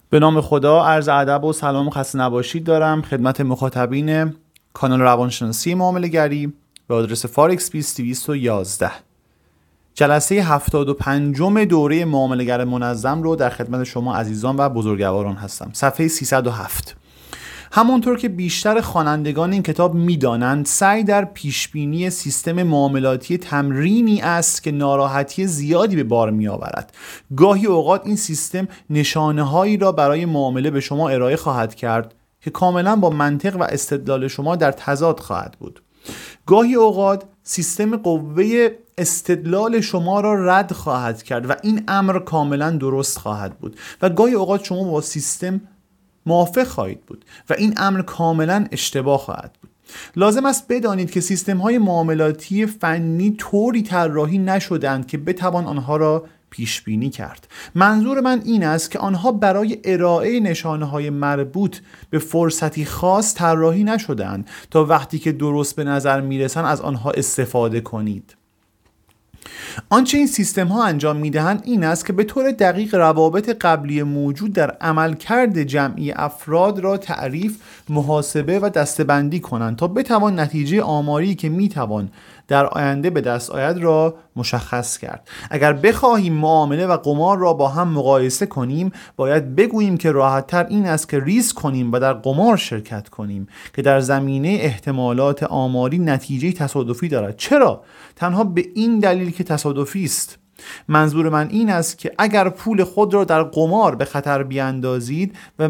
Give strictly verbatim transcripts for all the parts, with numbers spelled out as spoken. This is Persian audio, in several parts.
به نام خدا، عرض ادب و سلام و خسته نباشید دارم خدمت مخاطبین کانال روانشناسی معامله‌گری به آدرس فارکس بیست دویست و یازده. جلسه هفتاد و پنجم دوره معامله‌گر منظم رو در خدمت شما عزیزان و بزرگواران هستم. صفحه سیصد و هفت. همونطور که بیشتر خوانندگان این کتاب می‌دانند، سعی در پیشبینی سیستم معاملاتی تمرینی است که ناراحتی زیادی به بار می‌آورد. گاهی اوقات این سیستم نشانه‌هایی را برای معامله به شما ارائه خواهد کرد که کاملاً با منطق و استدلال شما در تضاد خواهد بود. گاهی اوقات سیستم قوه استدلال شما را رد خواهد کرد و این امر کاملاً درست خواهد بود و گاهی اوقات شما با سیستم موافق خواهید بود و این امر کاملا اشتباه خواهد بود. لازم است بدانید که سیستم‌های معاملاتی فنی طوری طراحی نشدند که بتوان آنها را پیش بینی کرد. منظور من این است که آنها برای ارائه نشانه‌های مربوط به فرصتی خاص طراحی نشدند تا وقتی که درست به نظر میرسند از آنها استفاده کنید. آنچه این سیستم ها انجام میدهند این است که به طور دقیق روابط قبلی موجود در عملکرد جمعی افراد را تعریف، محاسبه و دسته‌بندی کنند تا بتوان نتیجه آماری که میتوان در آینده به دست آید را مشخص کرد. اگر بخواهیم معامله و قمار را با هم مقایسه کنیم، باید بگوییم که راحت‌تر این است که ریسک کنیم و در قمار شرکت کنیم که در زمینه احتمالات آماری نتیجه تصادفی دارد. چرا؟ تنها به این دلیل که تصادفی است. منظور من این است که اگر پول خود را در قمار به خطر بیاندازید و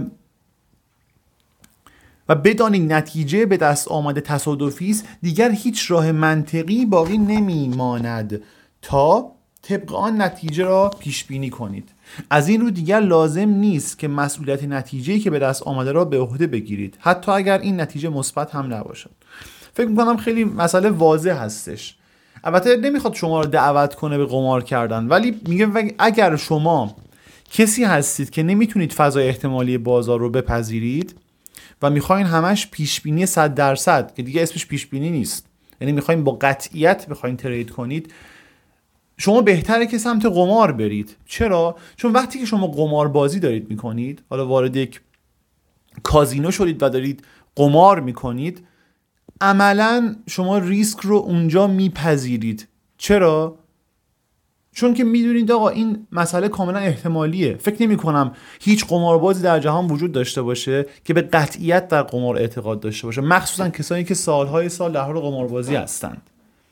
و بدانید نتیجه به دست آمده تصادفی است، دیگر هیچ راه منطقی باقی نمیماند تا طبق آن نتیجه را پیش بینی کنید. از این رو دیگر لازم نیست که مسئولیت نتیجه‌ای که به دست آمده را به عهده بگیرید، حتی اگر این نتیجه مثبت هم نباشد. فکر می‌کنم خیلی مسئله واضح هستش. البته نمیخواد شما را دعوت کنه به قمار کردن، ولی میگه اگر شما کسی هستید که نمیتونید فضای احتمالی بازار رو بپذیرید و میخواین همش پیشبینی صد درصد که دیگه اسمش پیشبینی نیست، یعنی میخواین با قطعیت بخواین ترید کنید، شما بهتره که سمت قمار برید. چرا؟ چون وقتی که شما قمار بازی دارید میکنید، حالا وارد یک کازینو شدید و دارید قمار میکنید، عملاً شما ریسک رو اونجا میپذیرید. چرا؟ چون که میدونید آقا این مسئله کاملا احتمالیه. فکر نمی کنم هیچ قماربازی در جهان وجود داشته باشه که به قطعیت در قمار اعتقاد داشته باشه، مخصوصا کسانی که سالهای سال در حال قماربازی هستند.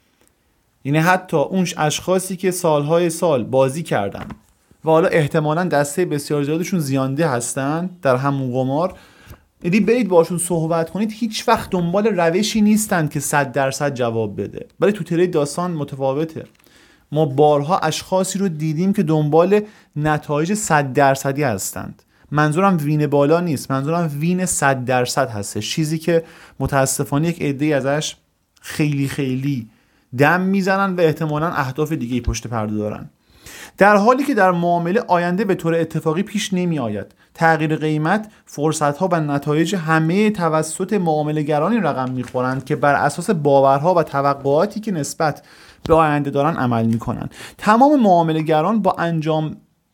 یعنی حتی اون اشخاصی که سالهای سال بازی کردن و حالا احتمالاً دسته بسیار زیادشون زیانده هستند در همون قمار، یعنی برید باشون صحبت کنید، هیچ وقت دنبال روشی نیستند که صد درصد جواب بده. ولی تو تله داستان متفاوته. ما بارها اشخاصی رو دیدیم که دنبال نتایج صد درصدی هستند. منظورم وین بالا نیست، منظورم وین صد درصد هستش، چیزی که متاسفانه یک عده‌ای ازش خیلی خیلی دم میزنن و احتمالاً اهداف دیگه‌ای پشت پرده دارن. در حالی که در معامله آینده به طور اتفاقی پیش نمی آید. تغییر قیمت، فرصت‌ها و نتایج همه توسط معامله‌گرانی رقم می‌خورند که بر اساس باورها و توقعاتی که نسبت به آینده دارن عمل می‌کنند. تمام معامله‌گران با انجام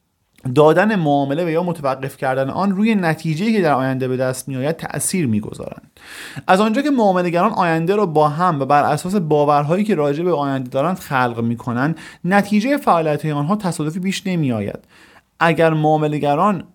دادن معامله و یا متوقف کردن آن روی نتیجه‌ای که در آینده به دست می‌آید تأثیر می‌گذارند. از آنجا که معامله‌گران آینده را با هم و بر اساس باورهایی که راجع به آینده دارند خلق می‌کنند، نتیجه فعالیت‌های آنها تصادفی پیش نمی‌آید. اگر معامله‌گران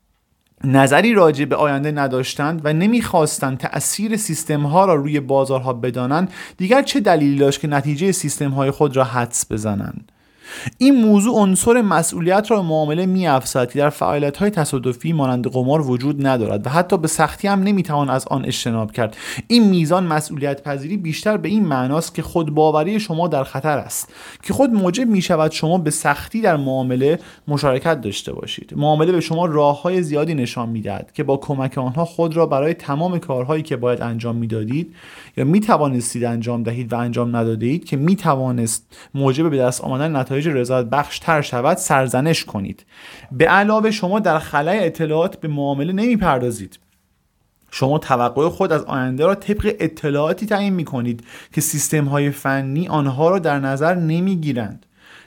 نظری راجع به آینده نداشتند و نمیخواستند تأثیر سیستم‌ها را روی بازارها بدانند، دیگر چه دلیلی داشت که نتیجه سیستم‌های خود را حدس بزنند؟ این موضوع عنصر مسئولیت را معامله می‌افزاید که در فعالیت‌های تصادفی مانند قمار وجود ندارد و حتی به سختی هم نمی‌توان از آن اجتناب کرد. این میزان مسئولیت پذیری بیشتر به این معناست که خودباوری شما در خطر است که خود موجب می‌شود شما به سختی در معامله مشارکت داشته باشید. معامله به شما راه‌های زیادی نشان می‌دهد که با کمک آنها خود را برای تمام کارهایی که باید انجام می‌دادید یا می‌توانستید انجام دهید و انجام ندادید که می‌توانست موجب به دست آمدن نتایج رضایت بخش تر شود سرزنش کنید. به علاوه شما در خلأ اطلاعات به معامله نمی پردازید. شما توقع خود از آینده را طبق اطلاعاتی تعیین می کنید که سیستم های فنی آنها را در نظر نمی گیرند.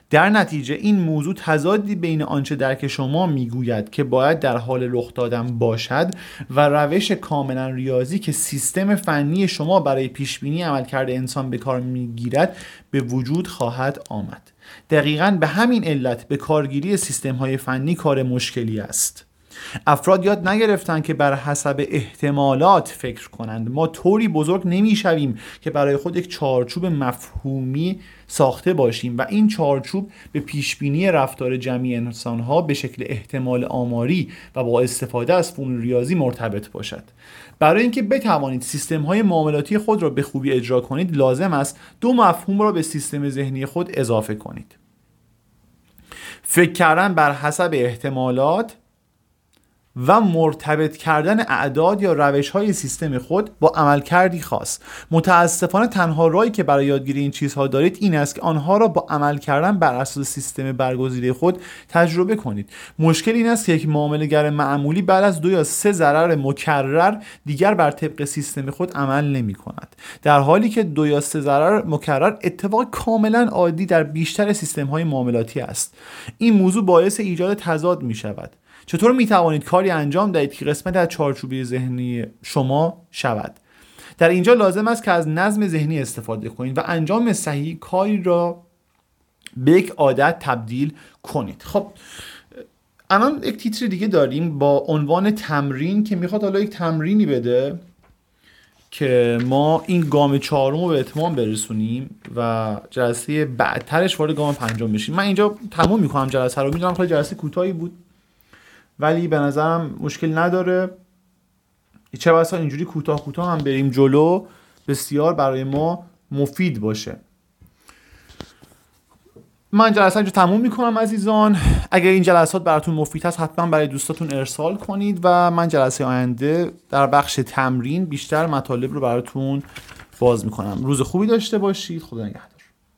در نتیجه این موضوع تضادی بین آنچه درک شما میگوید که باید در حال رخ دادن باشد و روش کاملا ریاضی که سیستم فنی شما برای پیشبینی عملکرد انسان به کار میگیرد به وجود خواهد آمد. دقیقاً به همین علت به کارگیری سیستم‌های فنی کار مشکلی است. افراد یاد نگرفتن که بر حسب احتمالات فکر کنند. ما طوری بزرگ نمیشویم که برای خود یک چارچوب مفهومی ساخته باشیم و این چارچوب به پیشبینی رفتار جمعی انسانها به شکل احتمال آماری و با استفاده از فنون ریاضی مرتبط باشد. برای اینکه بتوانید سیستم‌های معاملاتی خود را به خوبی اجرا کنید، لازم است دو مفهوم را به سیستم ذهنی خود اضافه کنید: فکر کردن بر حسب احتمالات و مرتبط کردن اعداد یا روش‌های سیستم خود با عملکردی خاص. متاسفانه تنها راهی که برای یادگیری این چیزها دارید این است که آنها را با عمل کردن بر اساس سیستم برگزیده خود تجربه کنید. مشکل این است که یک معامله‌گر معمولی بعد از دو یا سه ضرر مکرر دیگر بر طبق سیستم خود عمل نمی‌کند، در حالی که دو یا سه ضرر مکرر اتفاق کاملا عادی در بیشتر سیستم‌های معاملاتی است. این موضوع باعث ایجاد تضاد می‌شود. چطور می توانید کاری انجام دهید که قسمت از چارچوبی ذهنی شما شود؟ در اینجا لازم است که از نظم ذهنی استفاده کنید و انجام صحیح کاری را به یک عادت تبدیل کنید. خب الان یک تیتر دیگه داریم با عنوان تمرین که میخواد حالا یک تمرینی بده که ما این گام چهارم رو به اتمام برسونیم و جلسه بعدترش وارد گام پنجم بشیم. من اینجا تموم میکنم جلسه رو. میدونم خیلی جلسه کوتاهی بود ولی به نظرم مشکل نداره. چه بسا اینجوری کوتاه کوتاه هم بریم جلو بسیار برای ما مفید باشه. من جلسه اینجا تموم میکنم عزیزان. اگر این جلسات براتون مفید هست حتما برای دوستاتون ارسال کنید و من جلسه آینده در بخش تمرین بیشتر مطالب رو براتون باز میکنم. روز خوبی داشته باشید. خدا نگهدار.